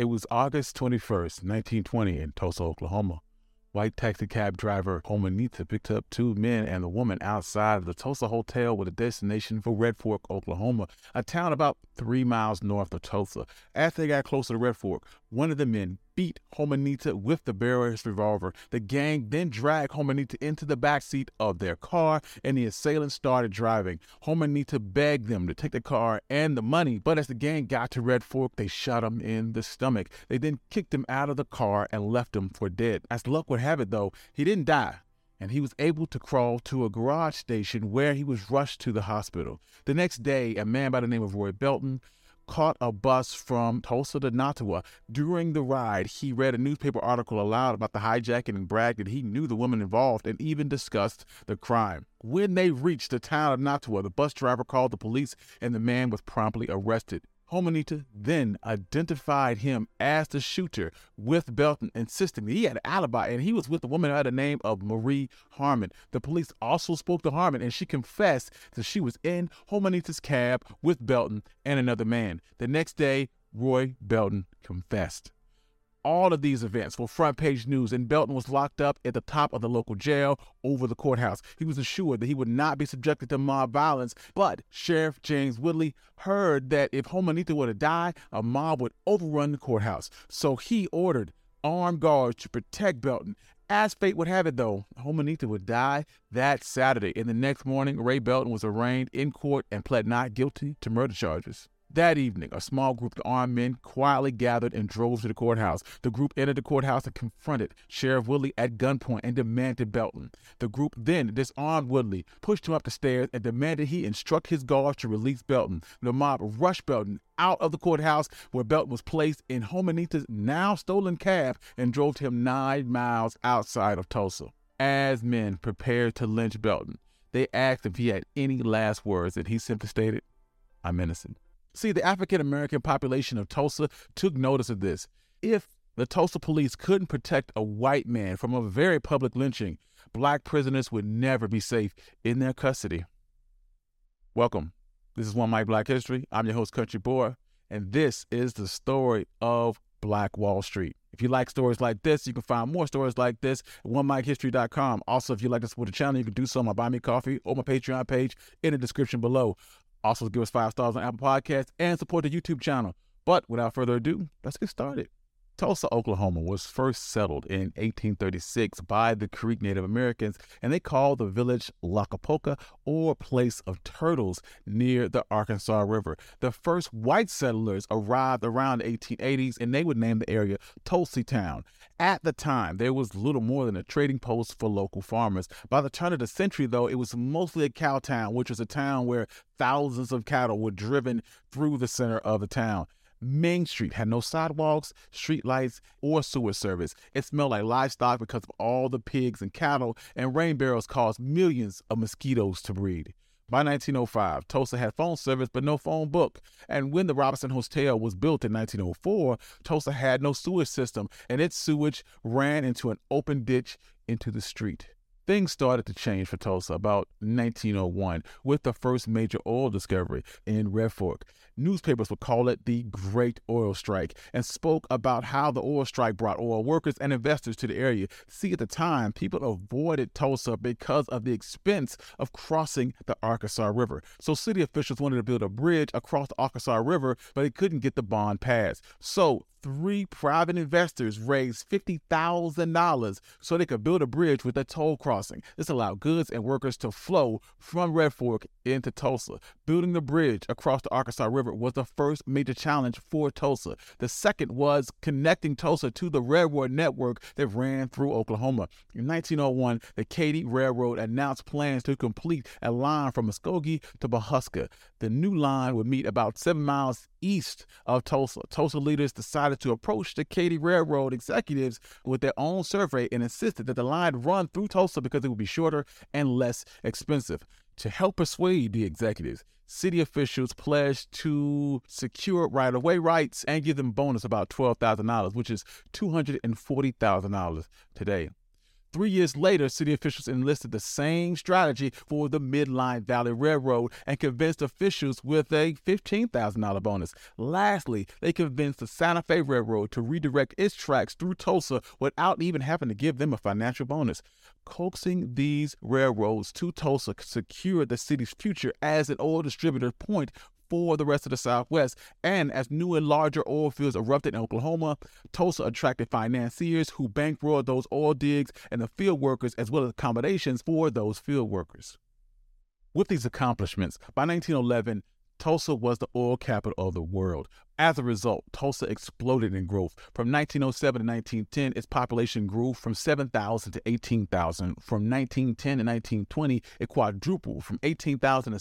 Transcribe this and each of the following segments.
It was August 21st, 1920 in Tulsa, Oklahoma. White taxi cab driver Homenita picked up two men and a woman outside of the Tulsa Hotel with a destination for Red Fork, Oklahoma, a town about 3 miles north of Tulsa. As they got closer to Red Fork, one of the men beat Homenita with the barrel of his revolver. The gang then dragged Homenita into the backseat of their car, and the assailants started driving. Homenita begged them to take the car and the money, but as the gang got to Red Fork, they shot him in the stomach. They then kicked him out of the car and left him for dead. As luck would have it, though, he didn't die, and he was able to crawl to a garage station where he was rushed to the hospital. The next day, a man by the name of Roy Belton caught a bus from Tulsa to Nottawa. During the ride, he read a newspaper article aloud about the hijacking and bragged that he knew the woman involved and even discussed the crime. When they reached the town of Nottawa, the bus driver called the police and the man was promptly arrested. Homenita then identified him as the shooter, with Belton insisting that he had an alibi and he was with a woman by the name of Marie Harmon. The police also spoke to Harmon, and she confessed that she was in Homenita's cab with Belton and another man. The next day, Roy Belton confessed. All of these events were front page news, and Belton was locked up at the top of the local jail over the courthouse. He was assured that he would not be subjected to mob violence, but Sheriff James Woodley heard that if Homenita were to die, a mob would overrun the courthouse. So he ordered armed guards to protect Belton. As fate would have it, though, Homenita would die that Saturday, and the next morning, Ray Belton was arraigned in court and pled not guilty to murder charges. That evening, a small group of armed men quietly gathered and drove to the courthouse. The group entered the courthouse and confronted Sheriff Woodley at gunpoint and demanded Belton. The group then disarmed Woodley, pushed him up the stairs, and demanded he instruct his guards to release Belton. The mob rushed Belton out of the courthouse, where Belton was placed in Homenita's now stolen cab, and drove him 9 miles outside of Tulsa. As men prepared to lynch Belton, they asked if he had any last words, and he simply stated, "I'm innocent." See, the African-American population of Tulsa took notice of this. If the Tulsa police couldn't protect a white man from a very public lynching, black prisoners would never be safe in their custody. Welcome. This is One Mic Black History. I'm your host, Country Boy, and this is the story of Black Wall Street. If you like stories like this, you can find more stories like this at OneMicHistory.com. Also, if you'd like to support the channel, you can do so on my Buy Me Coffee or my Patreon page in the description below. Also, give us 5 stars on Apple Podcasts and support the YouTube channel. But without further ado, let's get started. Tulsa, Oklahoma was first settled in 1836 by the Creek Native Americans, and they called the village Lakapoka, or Place of Turtles, near the Arkansas River. The first white settlers arrived around the 1880s, and they would name the area Tulsi Town. At the time, there was little more than a trading post for local farmers. By the turn of the century, though, it was mostly a cow town, which was a town where thousands of cattle were driven through the center of the town. Main Street had no sidewalks, street lights, or sewer service. It smelled like livestock because of all the pigs and cattle, and rain barrels caused millions of mosquitoes to breed. By 1905, Tulsa had phone service but no phone book. And when the Robinson Hotel was built in 1904, Tulsa had no sewage system, and its sewage ran into an open ditch into the street. Things started to change for Tulsa about 1901 with the first major oil discovery in Red Fork. Newspapers would call it the Great Oil Strike and spoke about how the oil strike brought oil workers and investors to the area. See, at the time, people avoided Tulsa because of the expense of crossing the Arkansas River. So city officials wanted to build a bridge across the Arkansas River, but they couldn't get the bond passed. So 3 private investors raised $50,000 so they could build a bridge with a toll crossing. This allowed goods and workers to flow from Red Fork into Tulsa. Building the bridge across the Arkansas River was the first major challenge for Tulsa. The second was connecting Tulsa to the railroad network that ran through Oklahoma. In 1901, the Katy Railroad announced plans to complete a line from Muskogee to Pawhuska. The new line would meet about 7 miles east of Tulsa. Tulsa leaders decided to approach the Katy Railroad executives with their own survey and insisted that the line run through Tulsa because it would be shorter and less expensive. To help persuade the executives, city officials pledged to secure right-of-way rights and give them bonus about $12,000, which is $240,000 today. 3 years later, city officials enlisted the same strategy for the Midline Valley Railroad and convinced officials with a $15,000 bonus. Lastly, they convinced the Santa Fe Railroad to redirect its tracks through Tulsa without even having to give them a financial bonus. Coaxing these railroads to Tulsa secured the city's future as an oil distributor point for the rest of the Southwest. And as new and larger oil fields erupted in Oklahoma, Tulsa attracted financiers who bankrolled those oil digs and the field workers, as well as accommodations for those field workers. With these accomplishments, by 1911, Tulsa was the oil capital of the world. As a result, Tulsa exploded in growth. From 1907 to 1910, its population grew from 7,000 to 18,000. From 1910 to 1920, it quadrupled from 18,000 to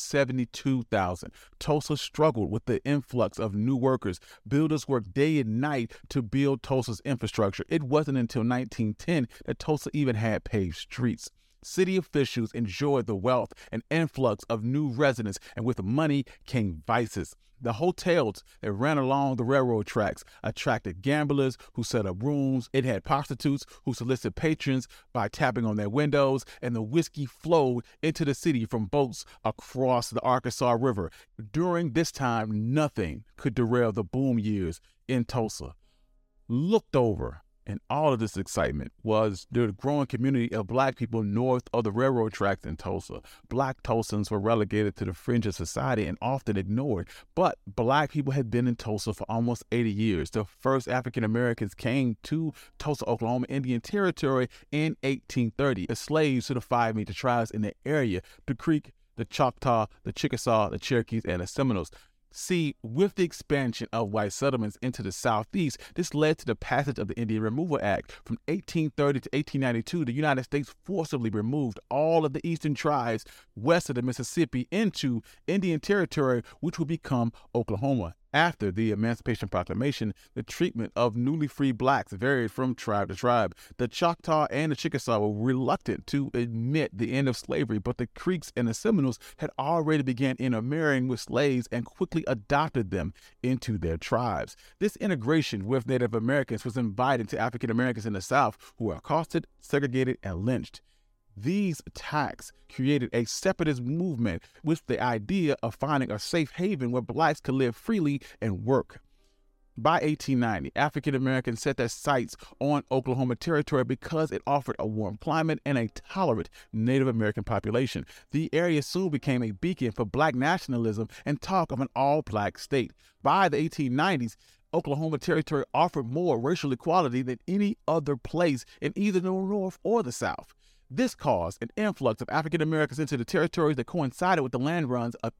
72,000. Tulsa struggled with the influx of new workers. Builders worked day and night to build Tulsa's infrastructure. It wasn't until 1910 that Tulsa even had paved streets. City officials enjoyed the wealth and influx of new residents, and with money came vices. The hotels that ran along the railroad tracks attracted gamblers who set up rooms. It had prostitutes who solicited patrons by tapping on their windows, and the whiskey flowed into the city from boats across the Arkansas River. During this time, nothing could derail the boom years in Tulsa. Looked over and all of this excitement was the growing community of Black people north of the railroad tracks in Tulsa. Black Tulsans were relegated to the fringe of society and often ignored, but Black people had been in Tulsa for almost 80 years. The first African Americans came to Tulsa, Oklahoma Indian Territory in 1830 as slaves to the 5 major tribes in the area: the Creek, the Choctaw, the Chickasaw, the Cherokees, and the Seminoles. See, with the expansion of white settlements into the Southeast, this led to the passage of the Indian Removal Act. From 1830 to 1892, the United States forcibly removed all of the eastern tribes west of the Mississippi into Indian Territory, which would become Oklahoma. After the Emancipation Proclamation, the treatment of newly freed Blacks varied from tribe to tribe. The Choctaw and the Chickasaw were reluctant to admit the end of slavery, but the Creeks and the Seminoles had already begun intermarrying with slaves and quickly adopted them into their tribes. This integration with Native Americans was invited to African Americans in the South, who were accosted, segregated, and lynched. These attacks created a separatist movement with the idea of finding a safe haven where Blacks could live freely and work. By 1890, African Americans set their sights on Oklahoma Territory because it offered a warm climate and a tolerant Native American population. The area soon became a beacon for Black nationalism and talk of an all-Black state. By the 1890s, Oklahoma Territory offered more racial equality than any other place in either the North or the South. This caused an influx of African Americans into the territories that coincided with the land runs of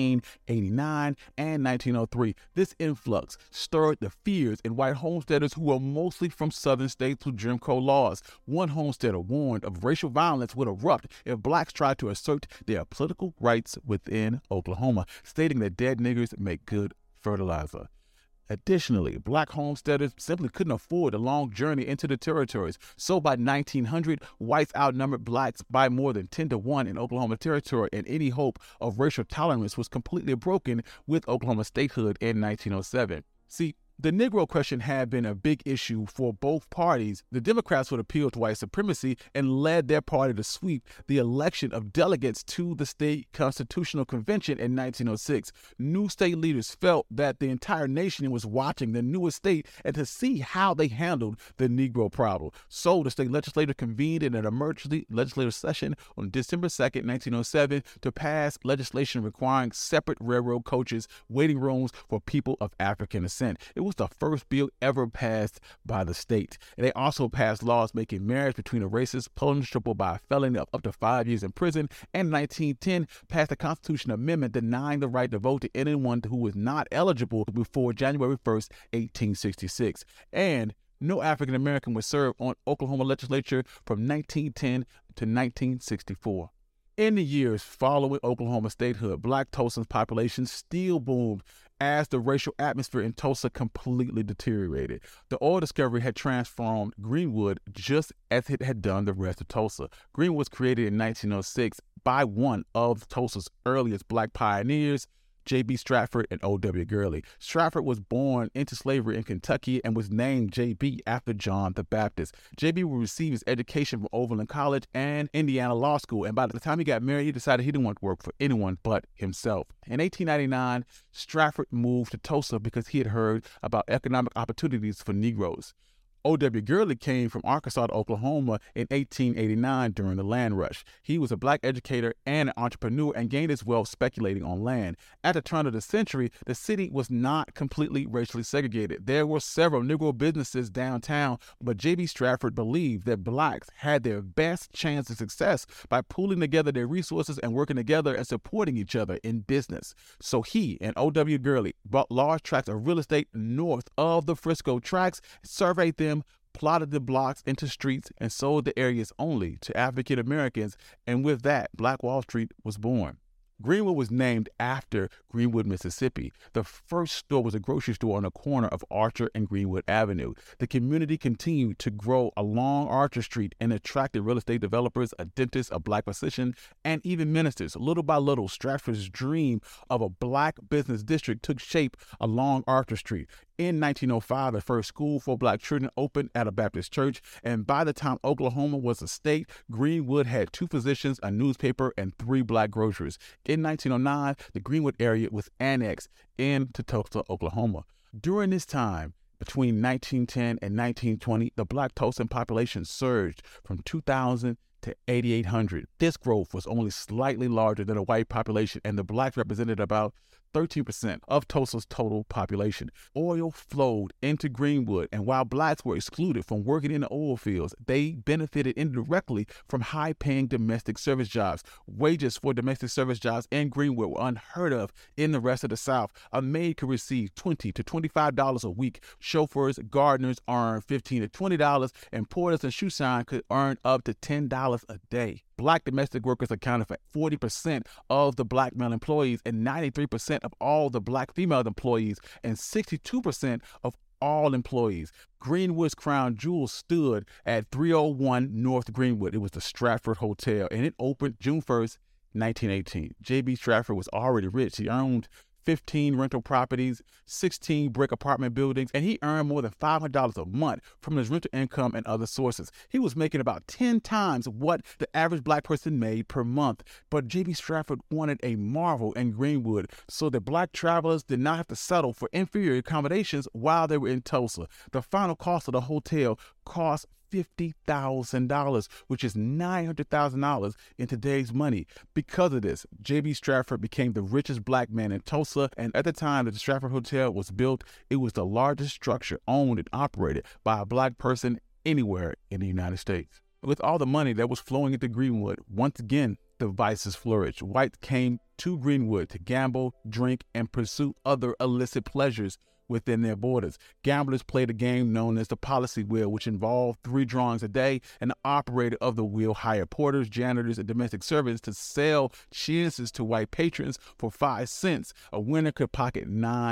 1889 and 1903. This influx stirred the fears in white homesteaders who were mostly from southern states with Jim Crow laws. One homesteader warned of racial violence would erupt if Blacks tried to assert their political rights within Oklahoma, stating that dead niggers make good fertilizer. Additionally, Black homesteaders simply couldn't afford a long journey into the territories. So by 1900, whites outnumbered Blacks by more than 10 to 1 in Oklahoma Territory, and any hope of racial tolerance was completely broken with Oklahoma statehood in 1907. See, the Negro question had been a big issue for both parties. The Democrats would appeal to white supremacy and led their party to sweep the election of delegates to the state constitutional convention in 1906. New state leaders felt that the entire nation was watching the newest state and to see how they handled the Negro problem. So the state legislature convened in an emergency legislative session on December 2nd, 1907 to pass legislation requiring separate railroad coaches, waiting rooms for people of African descent. It was the first bill ever passed by the state. And they also passed laws making marriage between the races punishable by a felony of up to 5 years in prison. And in 1910, passed a constitutional amendment denying the right to vote to anyone who was not eligible before January 1st, 1866. And no African American was served on Oklahoma legislature from 1910 to 1964. In the years following Oklahoma statehood, Black Tulsa's population still boomed as the racial atmosphere in Tulsa completely deteriorated. The oil discovery had transformed Greenwood just as it had done the rest of Tulsa. Greenwood was created in 1906 by one of Tulsa's earliest Black pioneers, J.B. Stratford and O.W. Gurley. Stratford was born into slavery in Kentucky and was named J.B. after John the Baptist. J.B. would receive his education from Overland College and Indiana Law School, and by the time he got married, he decided he didn't want to work for anyone but himself. In 1899, Stratford moved to Tulsa because he had heard about economic opportunities for Negroes. O.W. Gurley came from Arkansas to Oklahoma in 1889 during the land rush. He was a black educator and an entrepreneur and gained his wealth speculating on land. At the turn of the century, the city was not completely racially segregated. There were several Negro businesses downtown, but J.B. Stratford believed that blacks had their best chance of success by pooling together their resources and working together and supporting each other in business. So he and O.W. Gurley bought large tracts of real estate north of the Frisco tracts, surveyed them, plotted the blocks into streets, and sold the areas only to African Americans, and with that, Black Wall Street was born. Greenwood was named after Greenwood, Mississippi. The first store was a grocery store on the corner of Archer and Greenwood Avenue. The community continued to grow along Archer Street and attracted real estate developers, a dentist, a black physician, and even ministers. Little by little, Stratford's dream of a black business district took shape along Archer Street. In 1905, the first school for black children opened at a Baptist church, and by the time Oklahoma was a state, Greenwood had 2 physicians, a newspaper, and 3 black groceries. In 1909, the Greenwood area was annexed into Tulsa, Oklahoma. During this time, between 1910 and 1920, the black Tulsan population surged from 2,000 to 8,800. This growth was only slightly larger than the white population, and the blacks represented about 13% of Tulsa's total population. Oil flowed into Greenwood, and while blacks were excluded from working in the oil fields, they benefited indirectly from high-paying domestic service jobs. Wages for domestic service jobs in Greenwood were unheard of in the rest of the South. A maid could receive $20 to $25 a week. Chauffeurs, gardeners earned $15 to $20, and porters and shoe shine could earn up to $10 a day. Black domestic workers accounted for 40% of the black male employees and 93% of all the black female employees and 62% of all employees. Greenwood's crown jewel stood at 301 North Greenwood. It was the Stratford Hotel, and it opened June 1st, 1918. J.B. Stratford was already rich. He owned 15 rental properties, 16 brick apartment buildings, and he earned more than $500 a month from his rental income and other sources. He was making about 10 times what the average black person made per month. But J.B. Stratford wanted a marvel in Greenwood so that black travelers did not have to settle for inferior accommodations while they were in Tulsa. The final cost of the hotel cost $50,000, which is $900,000 in today's money. Because of this, J.B. Stratford became the richest black man in Tulsa, and at the time that the Stratford Hotel was built, it was the largest structure owned and operated by a black person anywhere in the United States. With all the money that was flowing into Greenwood, once again, the vices flourished. Whites came to Greenwood to gamble, drink, and pursue other illicit pleasures within their borders. Gamblers played a game known as the policy wheel, which involved 3 drawings a day, and the operator of the wheel hired porters, janitors, and domestic servants to sell chances to white patrons for 5 cents. A winner could pocket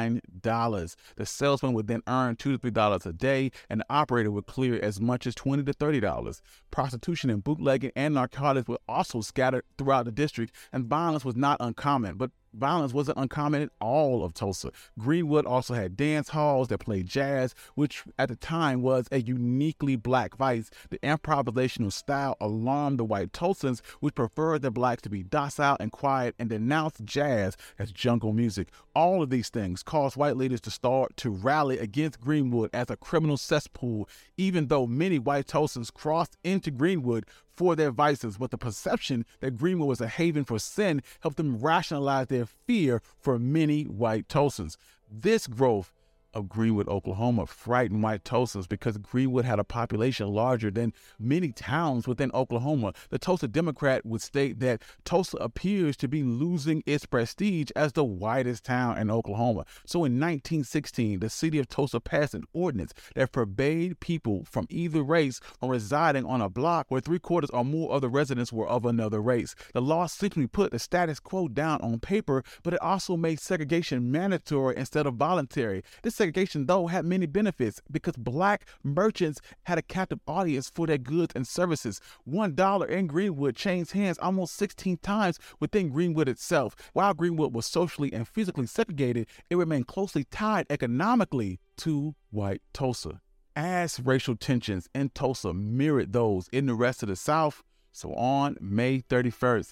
$9. The salesman would then earn $2 to $3 a day, and the operator would clear as much as $20 to $30. Prostitution and bootlegging and narcotics were also scattered throughout the district, and violence was not uncommon, but violence wasn't uncommon in all of Tulsa. Greenwood also had dance halls that played jazz, which at the time was a uniquely black vice. The improvisational style alarmed the white Tulsans, which preferred the blacks to be docile and quiet and denounced jazz as jungle music. All of these things caused white leaders to start to rally against Greenwood as a criminal cesspool, even though many white Tulsans crossed into Greenwood for their vices, but the perception that Greenwood was a haven for sin helped them rationalize their fear for many white Tulsans. This growth of Greenwood, Oklahoma frightened white Tulsans because Greenwood had a population larger than many towns within Oklahoma. The Tulsa Democrat would state that Tulsa appears to be losing its prestige as the whitest town in Oklahoma. So in 1916, the city of Tulsa passed an ordinance that forbade people from either race from residing on a block where 3/4 or more of the residents were of another race. The law simply put the status quo down on paper, but it also made segregation mandatory instead of voluntary. This segregation, though, had many benefits because black merchants had a captive audience for their goods and services. $1 in Greenwood changed hands almost 16 times within Greenwood itself. While Greenwood was socially and physically segregated, it remained closely tied economically to white Tulsa. As racial tensions in Tulsa mirrored those in the rest of the South, so on May 31st,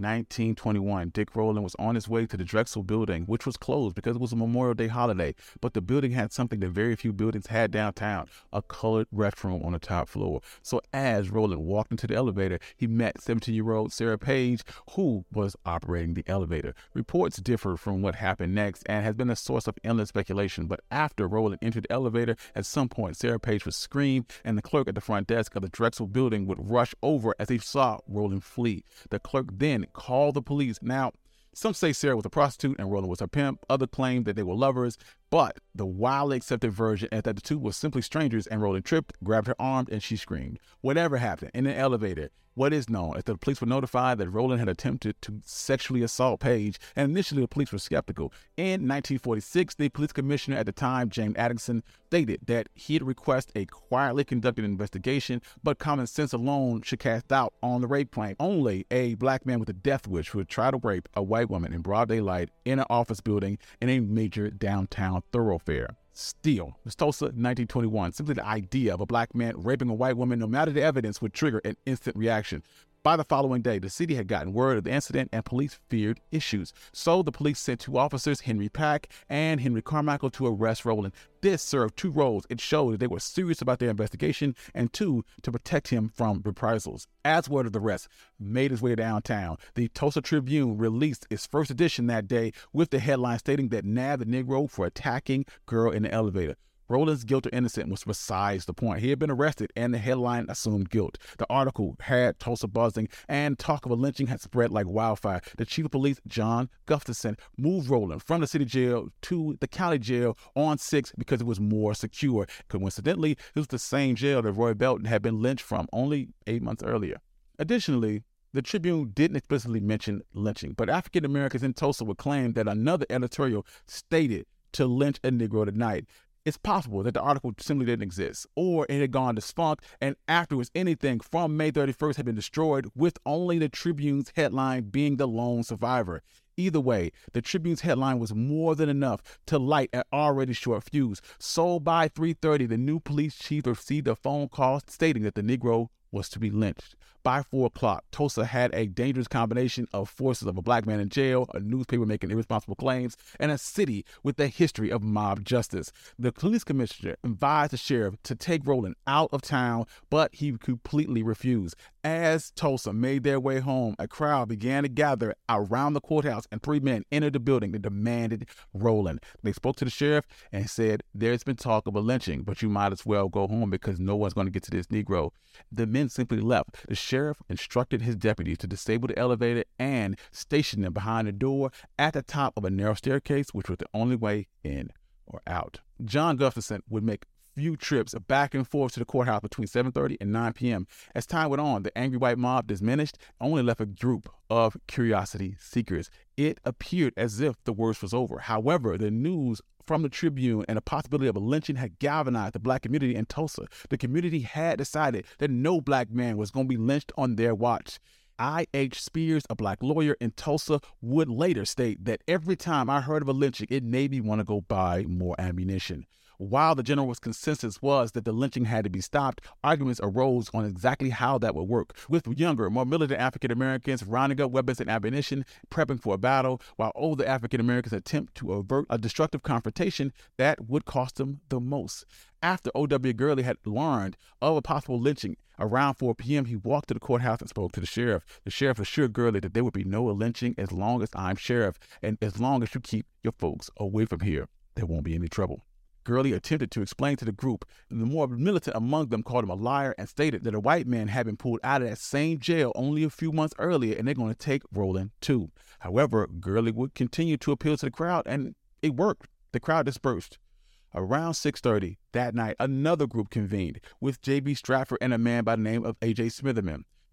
1921, Dick Rowland was on his way to the Drexel building, which was closed because it was a Memorial Day holiday. But the building had something that very few buildings had downtown, a colored restroom on the top floor. So as Rowland walked into the elevator, he met 17-year-old Sarah Page, who was operating the elevator. Reports differ from what happened next and has been a source of endless speculation. But after Rowland entered the elevator, at some point, Sarah Page would scream, and the clerk at the front desk of the Drexel building would rush over as he saw Rowland flee. The clerk then called the police. Now, some say Sarah was a prostitute and Rowland was her pimp. Others claim that they were lovers. But the widely accepted version is that the two were simply strangers and Rowland tripped, grabbed her arm, and she screamed. Whatever happened in the elevator, what is known is that the police were notified that Rowland had attempted to sexually assault Page, and initially the police were skeptical. In 1946, the police commissioner at the time, James Addison, stated that he had requested a quietly conducted investigation, but common sense alone should cast doubt on the rape claim. Only a black man with a death wish would try to rape a white woman in broad daylight in an office building in a major downtown thoroughfare. Still, it's Tulsa, 1921. Simply the idea of a black man raping a white woman, no matter the evidence, would trigger an instant reaction. By the following day, the city had gotten word of the incident and police feared issues. So the police sent two officers, Henry Pack and Henry Carmichael, to arrest Rowland. This served two roles. It showed that they were serious about their investigation, and two, to protect him from reprisals. As word of the arrest made its way downtown, the Tulsa Tribune released its first edition that day with the headline stating that nabbed the Negro for attacking girl in the elevator. Rowland's guilt or innocent was besides the point. He had been arrested and the headline assumed guilt. The article had Tulsa buzzing and talk of a lynching had spread like wildfire. The chief of police, John Gustafson, moved Rowland from the city jail to the county jail on 6 because it was more secure. Coincidentally, it was the same jail that Roy Belton had been lynched from only 8 months earlier. Additionally, the Tribune didn't explicitly mention lynching, but African Americans in Tulsa would claim that another editorial stated to lynch a Negro tonight. It's possible that the article simply didn't exist, or it had gone defunct, and afterwards anything from May 31st had been destroyed, with only the Tribune's headline being the lone survivor. Either way, the Tribune's headline was more than enough to light an already short fuse. So by 3:30, the new police chief received a phone call stating that the Negro was to be lynched. By 4 o'clock, Tulsa had a dangerous combination of forces of a black man in jail, a newspaper making irresponsible claims, and a city with a history of mob justice. The police commissioner advised the sheriff to take Rowland out of town, but he completely refused. As Tulsa made their way home, a crowd began to gather around the courthouse, and 3 men entered the building that demanded Rowland. They spoke to the sheriff and said, "There's been talk of a lynching, but you might as well go home because no one's going to get to this Negro." The men simply left. The sheriff instructed his deputies to disable the elevator and station them behind the door at the top of a narrow staircase, which was the only way in or out. John Gustafson would make few trips back and forth to the courthouse between 7:30 and 9 p.m. As time went on, the angry white mob diminished, only left a group of curiosity seekers. It appeared as if the worst was over. However, the news from the Tribune and the possibility of a lynching had galvanized the black community in Tulsa. The community had decided that no black man was going to be lynched on their watch. I.H. Spears, a black lawyer in Tulsa, would later state that every time I heard of a lynching, it made me want to go buy more ammunition. While the general consensus was that the lynching had to be stopped, arguments arose on exactly how that would work, with younger, more militant African Americans rounding up weapons and ammunition, prepping for a battle, while older African Americans attempt to avert a destructive confrontation that would cost them the most. After O.W. Gurley had learned of a possible lynching around 4 p.m., he walked to the courthouse and spoke to the sheriff. The sheriff assured Gurley that there would be no lynching as long as I'm sheriff, and as long as you keep your folks away from here, there won't be any trouble. Gurley attempted to explain to the group, and the more militant among them called him a liar and stated that a white man had been pulled out of that same jail only a few months earlier, and they're going to take Rowland too. However, Gurley would continue to appeal to the crowd, and it worked. The crowd dispersed. Around 6:30 that night, another group convened with J.B. Stratford and a man by the name of A.J. Smitherman.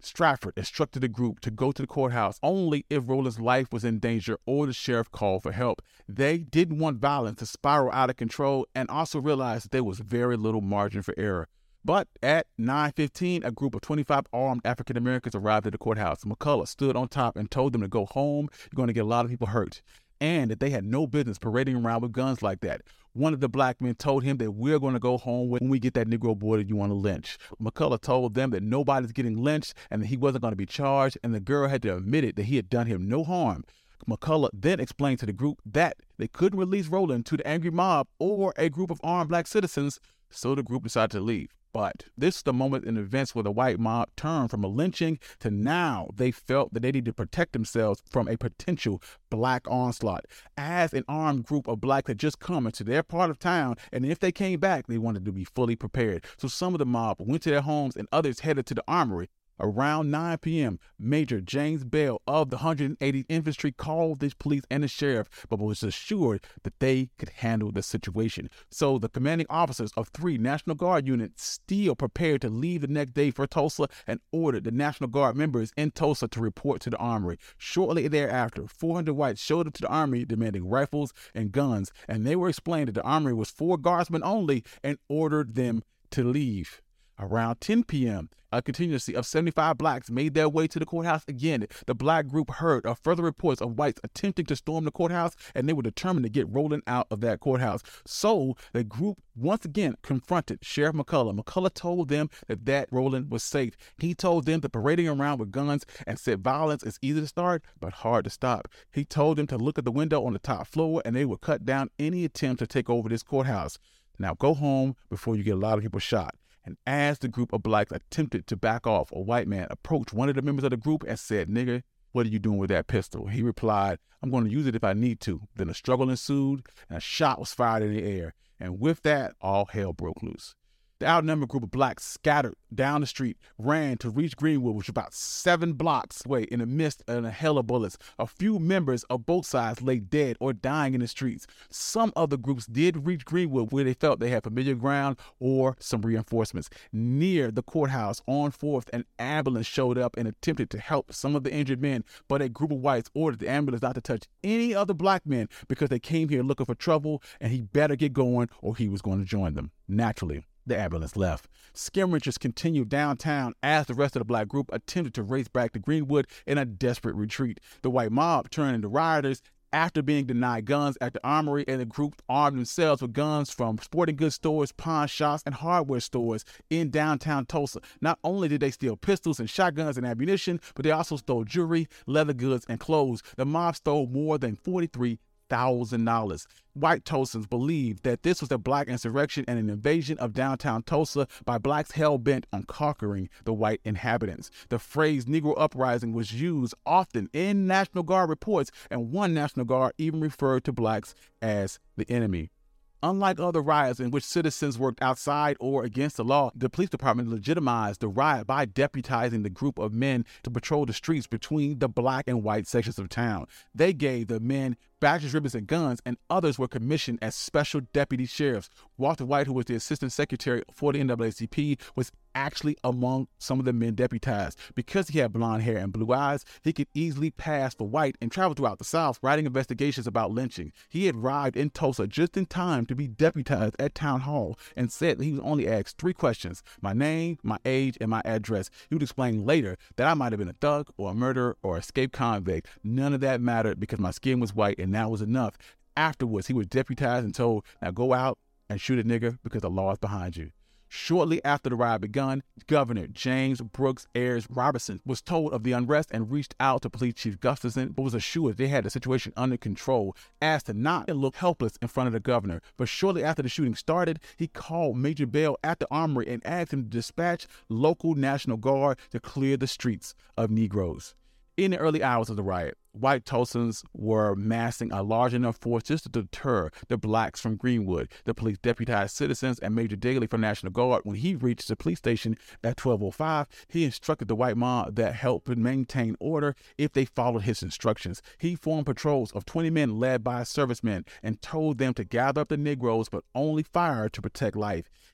Stratford instructed the group to go to the courthouse only if Rowland's life was in danger or the sheriff called for help. They didn't want violence to spiral out of control and also realized that there was very little margin for error. But at 9:15, a group of 25 armed African Americans arrived at the courthouse. McCullough stood on top and told them to go home. You're going to get a lot of people hurt. And that they had no business parading around with guns like that. One of the black men told him that we're going to go home when we get that Negro boy that you want to lynch. McCullough told them that nobody's getting lynched and that he wasn't going to be charged, and the girl had to admit it that he had done him no harm. McCullough then explained to the group that they couldn't release Rowland to the angry mob or a group of armed black citizens, so the group decided to leave. But this is the moment in events where the white mob turned from a lynching to now they felt that they needed to protect themselves from a potential black onslaught. As an armed group of blacks had just come into their part of town, and if they came back, they wanted to be fully prepared. So some of the mob went to their homes and others headed to the armory. Around 9 p.m., Major James Bell of the 180th Infantry called the police and the sheriff, but was assured that they could handle the situation. So the commanding officers of 3 National Guard units still prepared to leave the next day for Tulsa and ordered the National Guard members in Tulsa to report to the armory. Shortly thereafter, 400 whites showed up to the armory demanding rifles and guns, and they were explained that the armory was for guardsmen only and ordered them to leave. Around 10 p.m., a contingency of 75 blacks made their way to the courthouse again. The black group heard of further reports of whites attempting to storm the courthouse, and they were determined to get Rowland out of that courthouse. So the group once again confronted Sheriff McCullough. McCullough told them that Rowland was safe. He told them that parading around with guns and said violence is easy to start, but hard to stop. He told them to look at the window on the top floor, and they would cut down any attempt to take over this courthouse. Now go home before you get a lot of people shot. And as the group of blacks attempted to back off, a white man approached one of the members of the group and said, "Nigga, what are you doing with that pistol?" He replied, "I'm going to use it if I need to." Then a struggle ensued and a shot was fired in the air. And with that, all hell broke loose. The outnumbered group of blacks scattered down the street, ran to reach Greenwood, which was about 7 blocks away in the midst of a hail of bullets. A few members of both sides lay dead or dying in the streets. Some other groups did reach Greenwood where they felt they had familiar ground or some reinforcements. Near the courthouse on 4th, an ambulance showed up and attempted to help some of the injured men, but a group of whites ordered the ambulance not to touch any other black men because they came here looking for trouble and he better get going or he was going to join them. Naturally, the ambulance left. Skirmishers continued downtown as the rest of the black group attempted to race back to Greenwood in a desperate retreat. The white mob turned into rioters after being denied guns at the armory, and the group armed themselves with guns from sporting goods stores, pawn shops, and hardware stores in downtown Tulsa. Not only did they steal pistols and shotguns and ammunition, but they also stole jewelry, leather goods, and clothes. The mob stole more than $43,000. White Tulsans believed that this was a black insurrection and an invasion of downtown Tulsa by blacks hell-bent on conquering the white inhabitants. The phrase Negro Uprising was used often in National Guard reports, and one National Guard even referred to blacks as the enemy. Unlike other riots in which citizens worked outside or against the law, the police department legitimized the riot by deputizing the group of men to patrol the streets between the black and white sections of town. They gave the men badges, ribbons, and guns, and others were commissioned as special deputy sheriffs. Walter White, who was the assistant secretary for the NAACP, was actually among some of the men deputized. Because he had blonde hair and blue eyes, he could easily pass for white and travel throughout the South writing investigations about lynching. He had arrived in Tulsa just in time to be deputized at town hall and said that he was only asked 3 questions: my name, my age, and my address. He would explain later that I might have been a thug or a murderer or escaped convict. None of that mattered because my skin was white and that was enough. Afterwards, he was deputized and told, "Now go out and shoot a nigger because the law is behind you." Shortly after the riot begun, Governor James Brooks Ayers Robertson was told of the unrest and reached out to Police Chief Gustafson, but was assured they had the situation under control as to not look helpless in front of the governor. But shortly after the shooting started, he called Major Bell at the armory and asked him to dispatch local National Guard to clear the streets of Negroes. In the early hours of the riot, white Tulsans were massing a large enough force just to deter the blacks from Greenwood. The police deputized citizens and Major Daly from National Guard. When he reached the police station at 12:05, he instructed the white mob that help maintain order if they followed his instructions. He formed patrols of 20 men led by servicemen and told them to gather up the Negroes but only fire to protect life.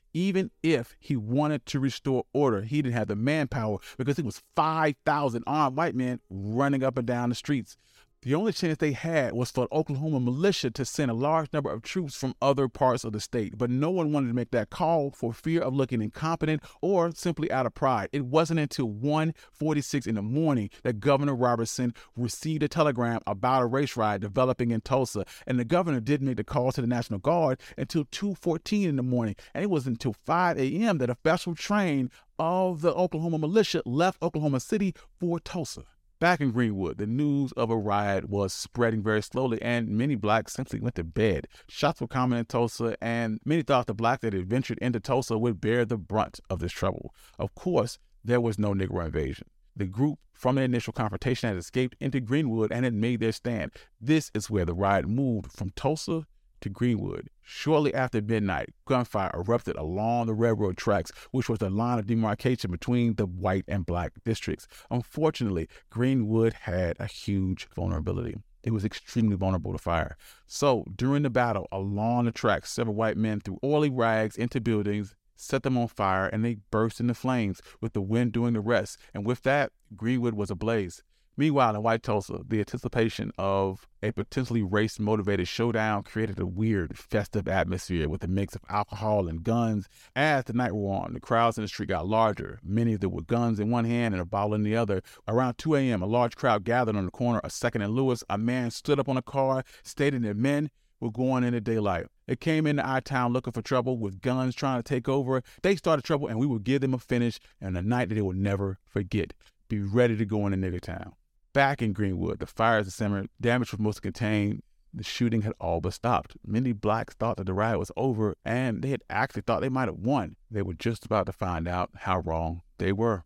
Even if he wanted to restore order, he didn't have the manpower because it was 5,000 armed white men running up and down the streets. The only chance they had was for the Oklahoma militia to send a large number of troops from other parts of the state, but no one wanted to make that call for fear of looking incompetent or simply out of pride. It wasn't until 1:46 in the morning that Governor Robertson received a telegram about a race riot developing in Tulsa, and the governor didn't make the call to the National Guard until 2:14 in the morning, and it was until 5 a.m. that a special train of the Oklahoma militia left Oklahoma City for Tulsa. Back in Greenwood, the news of a riot was spreading very slowly, and many blacks simply went to bed. Shots were common in Tulsa, and many thought the blacks that had ventured into Tulsa would bear the brunt of this trouble. Of course, there was no Negro invasion. The group from the initial confrontation had escaped into Greenwood and had made their stand. This is where the riot moved from Tulsa to Greenwood. Shortly after midnight, gunfire erupted along the railroad tracks, which was the line of demarcation between the white and black districts. Unfortunately, Greenwood had a huge vulnerability. It was extremely vulnerable to fire. So during the battle along the tracks, several white men threw oily rags into buildings, set them on fire, and they burst into flames, with the wind doing the rest. And with that, Greenwood was ablaze. Meanwhile, in White Tulsa, the anticipation of a potentially race-motivated showdown created a weird, festive atmosphere with a mix of alcohol and guns. As the night wore on, the crowds in the street got larger, many of them with guns in one hand and a bottle in the other. Around 2 a.m., a large crowd gathered on the corner of 2nd and Lewis. A man stood up on a car, stating that men were going into daylight. They came into our town looking for trouble with guns trying to take over. They started trouble, and we would give them a finish and a night that they would never forget. Be ready to go into nigger town. Back in Greenwood, the fires had simmered, damage was mostly contained, the shooting had all but stopped. Many blacks thought that the riot was over, and they had actually thought they might have won. They were just about to find out how wrong they were.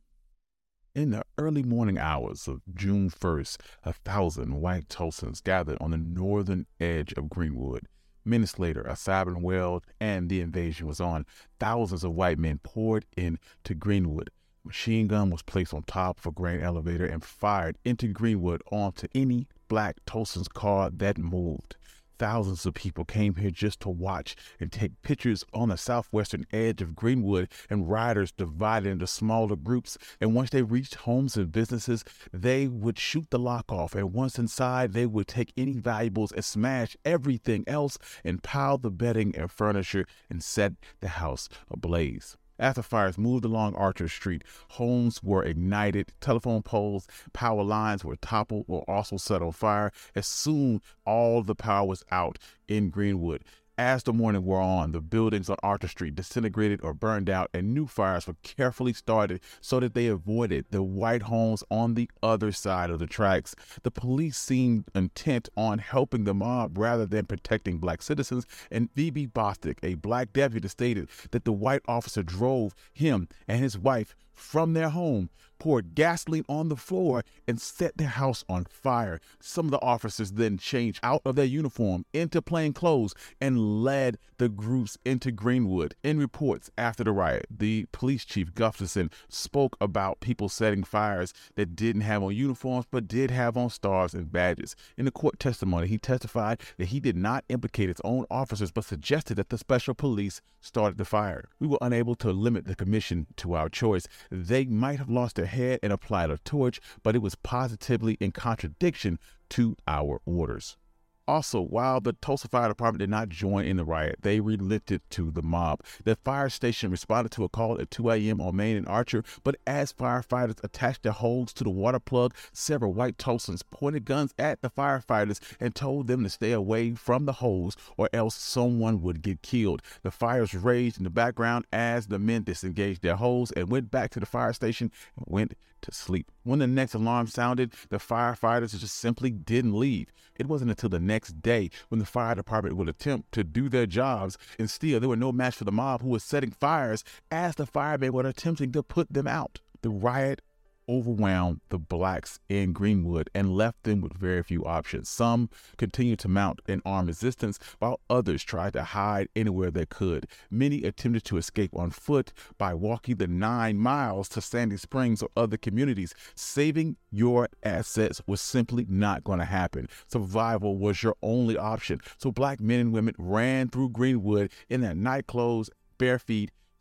In the early morning hours of June 1st, 1,000 white Tulsans gathered on the northern edge of Greenwood. Minutes later, a siren wailed, and the invasion was on. Thousands of white men poured into Greenwood. A machine gun was placed on top of a grain elevator and fired into Greenwood onto any black Tulsan's car that moved. Thousands of people came here just to watch and take pictures on the southwestern edge of Greenwood, and rioters divided into smaller groups. And once they reached homes and businesses, they would shoot the lock off. And once inside, they would take any valuables and smash everything else and pile the bedding and furniture and set the house ablaze. As the fires moved along Archer Street, homes were ignited, telephone poles, power lines were toppled or also set on fire. As soon all the power was out in Greenwood. As the morning wore on, the buildings on Archer Street disintegrated or burned out, and new fires were carefully started so that they avoided the white homes on the other side of the tracks. The police seemed intent on helping the mob rather than protecting black citizens, and V.B. Bostic, a black deputy, stated that the white officer drove him and his wife from their home, poured gasoline on the floor, and set their house on fire. Some of the officers then changed out of their uniform into plain clothes and led the groups into Greenwood. In reports after the riot, the police chief Gustafson spoke about people setting fires that didn't have on uniforms but did have on stars and badges. In the court testimony, he testified that he did not implicate his own officers but suggested that the special police started the fire. We were unable to limit the commission to our choice. They might have lost their head and applied a torch, but it was positively in contradiction to our orders. Also, while the Tulsa Fire Department did not join in the riot, they relented to the mob. The fire station responded to a call at 2 a.m. on Main and Archer, but as firefighters attached their hose to the water plug, several white Tulsans pointed guns at the firefighters and told them to stay away from the hose or else someone would get killed. The fires raged in the background as the men disengaged their hose and went back to the fire station and went to sleep. When the next alarm sounded, the firefighters just simply didn't leave. It wasn't until the next day when the fire department would attempt to do their jobs, and still there were no match for the mob who was setting fires as the firemen were attempting to put them out. The riot overwhelmed the blacks in Greenwood and left them with very few options. Some continued to mount an armed resistance, while others tried to hide anywhere they could. Many attempted to escape on foot by walking the 9 miles to Sandy Springs or other communities. Saving your assets was simply not going to happen. Survival was your only option. So black men and women ran through Greenwood in their night clothes, bare feet,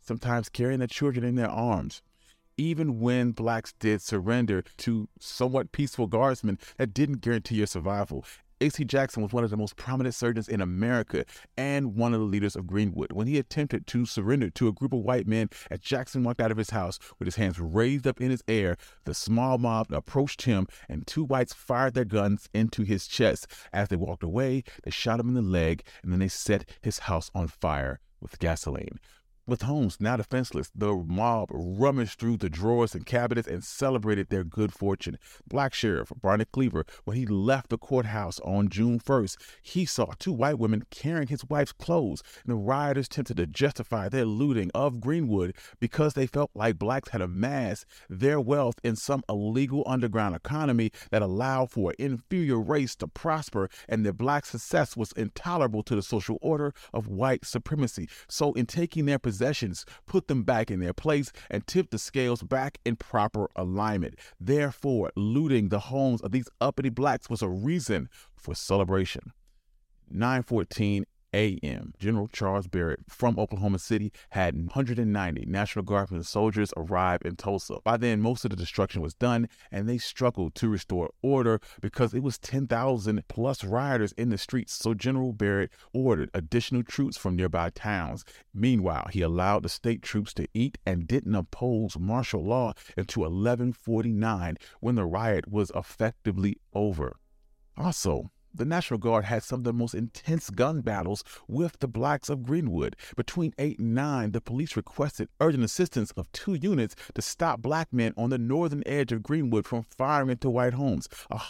sometimes carrying their children in their arms. Even when blacks did surrender to somewhat peaceful guardsmen, that didn't guarantee your survival. A.C. Jackson was one of the most prominent surgeons in America and one of the leaders of Greenwood. When he attempted to surrender to a group of white men as Jackson walked out of his house with his hands raised up in his air, the small mob approached him and two whites fired their guns into his chest. As they walked away, they shot him in the leg and then they set his house on fire with gasoline. With homes now defenseless, the mob rummaged through the drawers and cabinets and celebrated their good fortune. Black Sheriff Barnett Cleaver, when he left the courthouse on June 1st, he saw two white women carrying his wife's clothes, and the rioters attempted to justify their looting of Greenwood because they felt like blacks had amassed their wealth in some illegal underground economy that allowed for an inferior race to prosper, and that black success was intolerable to the social order of white supremacy. So in taking their possessions, put them back in their place and tip the scales back in proper alignment. Therefore, looting the homes of these uppity blacks was a reason for celebration. 9:14 a.m. General Charles Barrett from Oklahoma City had 190 National Guardsmen soldiers arrive in Tulsa. By then, most of the destruction was done, and they struggled to restore order because it was 10,000 plus rioters in the streets. So General Barrett ordered additional troops from nearby towns. Meanwhile, he allowed the state troops to eat and didn't oppose martial law until 11:49, when the riot was effectively over. Also, the National Guard had some of the most intense gun battles with the blacks of Greenwood. Between 8 and 9, the police requested urgent assistance of 2 units to stop black men on the northern edge of Greenwood from firing into white homes.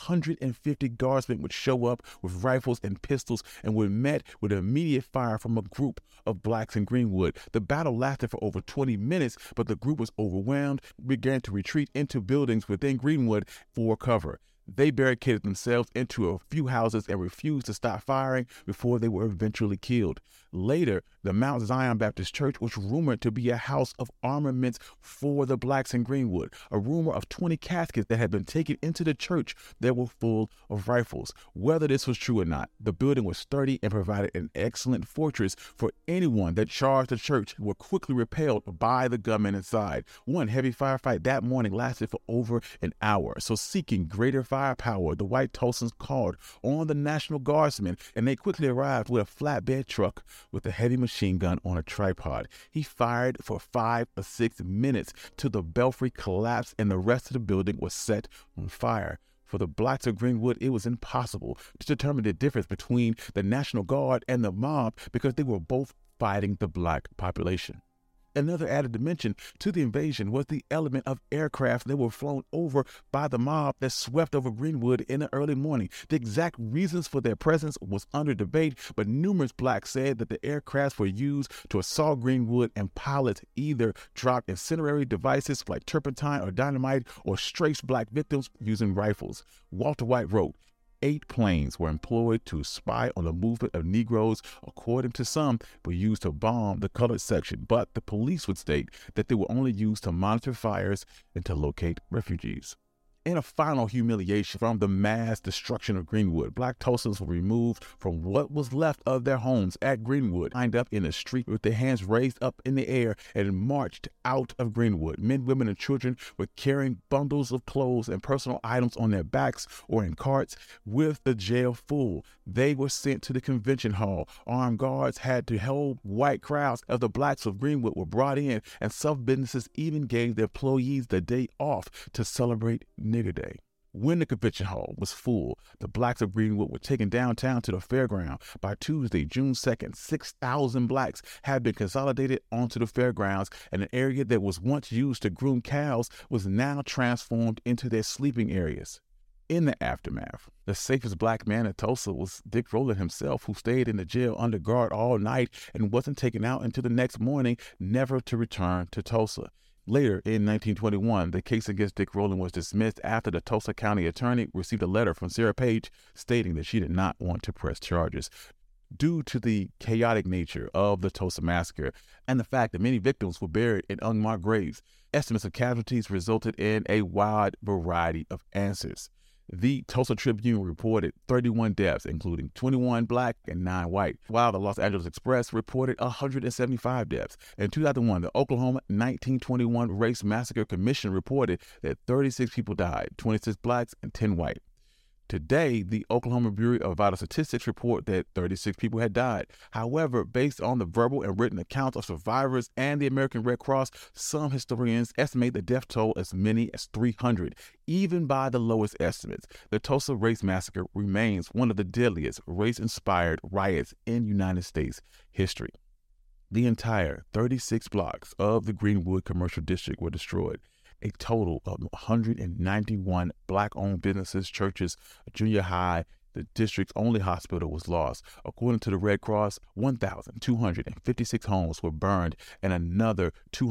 150 guardsmen would show up with rifles and pistols and were met with immediate fire from a group of blacks in Greenwood. The battle lasted for over 20 minutes, but the group was overwhelmed, began to retreat into buildings within Greenwood for cover. They barricaded themselves into a few houses and refused to stop firing before they were eventually killed. Later, the Mount Zion Baptist Church was rumored to be a house of armaments for the blacks in Greenwood. A rumor of 20 caskets that had been taken into the church that were full of rifles. Whether this was true or not, the building was sturdy and provided an excellent fortress for anyone that charged the church, were quickly repelled by the gunmen inside. One heavy firefight that morning lasted for over an hour. So seeking greater firepower, the white Tulsans called on the National Guardsmen, and they quickly arrived with a flatbed truck with a heavy machine gun on a tripod. He fired for 5 or 6 minutes till the belfry collapsed and the rest of the building was set on fire. For the blacks of Greenwood, it was impossible to determine the difference between the National Guard and the mob because they were both fighting the black population. Another added dimension to the invasion was the element of aircraft that were flown over by the mob that swept over Greenwood in the early morning. The exact reasons for their presence was under debate, but numerous blacks said that the aircrafts were used to assault Greenwood, and pilots either dropped incendiary devices like turpentine or dynamite or strafed black victims using rifles. Walter White wrote, 8 planes were employed to spy on the movement of Negroes, according to some, were used to bomb the colored section, but the police would state that they were only used to monitor fires and to locate refugees. In a final humiliation from the mass destruction of Greenwood, black Tulsans were removed from what was left of their homes at Greenwood, lined up in the street with their hands raised up in the air, and marched out of Greenwood. Men, women, and children were carrying bundles of clothes and personal items on their backs or in carts with the jail full. They were sent to the convention hall. Armed guards had to hold white crowds as the blacks of Greenwood were brought in, and some businesses even gave their employees the day off to celebrate Nigger Day. When the convention hall was full, the blacks of Greenwood were taken downtown to the fairground. By Tuesday, June 2nd, 6,000 blacks had been consolidated onto the fairgrounds, and an area that was once used to groom cows was now transformed into their sleeping areas. In the aftermath, the safest black man in Tulsa was Dick Rowland himself, who stayed in the jail under guard all night and wasn't taken out until the next morning, never to return to Tulsa. Later, in 1921, the case against Dick Rowland was dismissed after the Tulsa County attorney received a letter from Sarah Page stating that she did not want to press charges. Due to the chaotic nature of the Tulsa massacre and the fact that many victims were buried in unmarked graves, estimates of casualties resulted in a wide variety of answers. The Tulsa Tribune reported 31 deaths, including 21 black and 9 white, while the Los Angeles Express reported 175 deaths. In 2001, the Oklahoma 1921 Race Massacre Commission reported that 36 people died, 26 blacks and 10 white. Today, the Oklahoma Bureau of Vital Statistics report that 36 people had died. However, based on the verbal and written accounts of survivors and the American Red Cross, some historians estimate the death toll as many as 300. Even by the lowest estimates, the Tulsa Race Massacre remains one of the deadliest race-inspired riots in United States history. The entire 36 blocks of the Greenwood Commercial District were destroyed. A total of 191 black-owned businesses, churches, a junior high, the district's only hospital was lost. According to the Red Cross, 1,256 homes were burned and another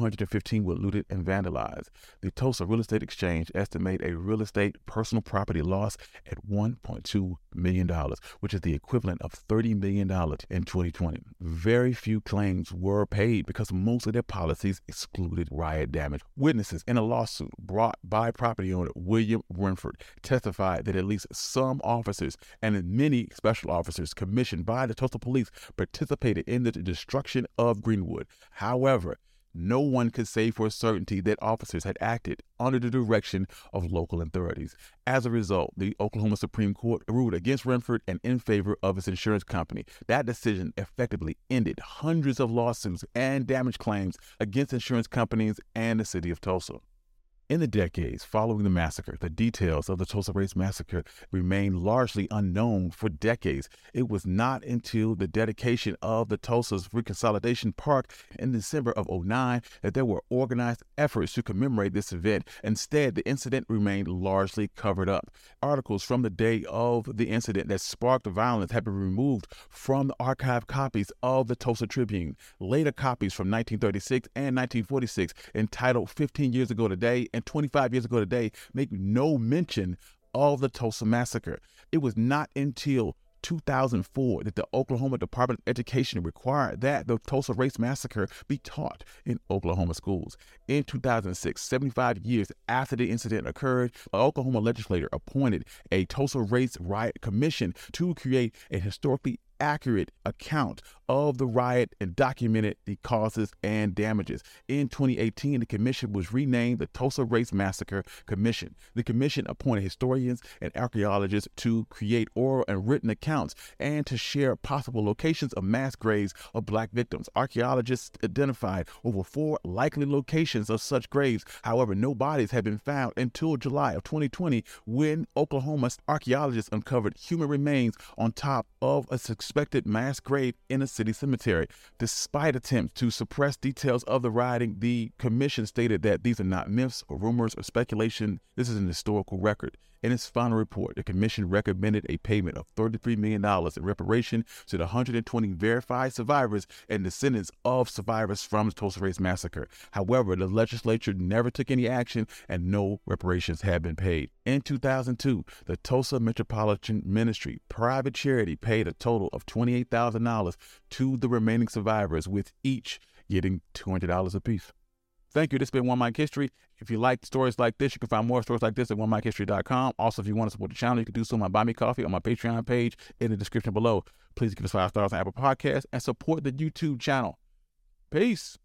215 were looted and vandalized. The Tulsa Real Estate Exchange estimated a real estate personal property loss at $1.2 million, which is the equivalent of $30 million in 2020. Very few claims were paid because most of their policies excluded riot damage. Witnesses in a lawsuit brought by property owner William Renford testified that at least some officers and many special officers commissioned by the Tulsa Police participated in the destruction of Greenwood. However, no one could say for certainty that officers had acted under the direction of local authorities. As a result, the Oklahoma Supreme Court ruled against Renford and in favor of its insurance company. That decision effectively ended hundreds of lawsuits and damage claims against insurance companies and the city of Tulsa. In the decades following the massacre, the details of the Tulsa Race Massacre remained largely unknown for decades. It was not until the dedication of the Tulsa's Reconsolidation Park in December of 2009 that there were organized efforts to commemorate this event. Instead, the incident remained largely covered up. Articles from the day of the incident that sparked the violence have been removed from the archived copies of the Tulsa Tribune. Later copies from 1936 and 1946, entitled 15 Years Ago Today and 25 years ago today, make no mention of the Tulsa Massacre. It was not until 2004 that the Oklahoma Department of Education required that the Tulsa Race Massacre be taught in Oklahoma schools. In 2006, 75 years after the incident occurred, an Oklahoma legislator appointed a Tulsa Race Riot Commission to create a historically accurate account of the riot and documented the causes and damages. In 2018, the commission was renamed the Tulsa Race Massacre Commission. The commission appointed historians and archaeologists to create oral and written accounts and to share possible locations of mass graves of black victims. Archaeologists identified over 4 likely locations of such graves. However, no bodies had been found until July of 2020, when Oklahoma's archaeologists uncovered human remains on top of a suspected mass grave in a city cemetery. Despite attempts to suppress details of the rioting, the commission stated that these are not myths or rumors or speculation. This is an historical record. In its final report, the commission recommended a payment of $33 million in reparation to the 120 verified survivors and descendants of survivors from the Tulsa Race Massacre. However, the legislature never took any action and no reparations have been paid. In 2002, the Tulsa Metropolitan Ministry private charity paid a total of $28,000 to the remaining survivors, with each getting $200 apiece. Thank you. This has been One Mic History. If you like stories like this, you can find more stories like this at OneMicHistory.com. Also, if you want to support the channel, you can do so on my Buy Me Coffee on my Patreon page in the description below. Please give us 5 stars on Apple Podcasts and support the YouTube channel. Peace.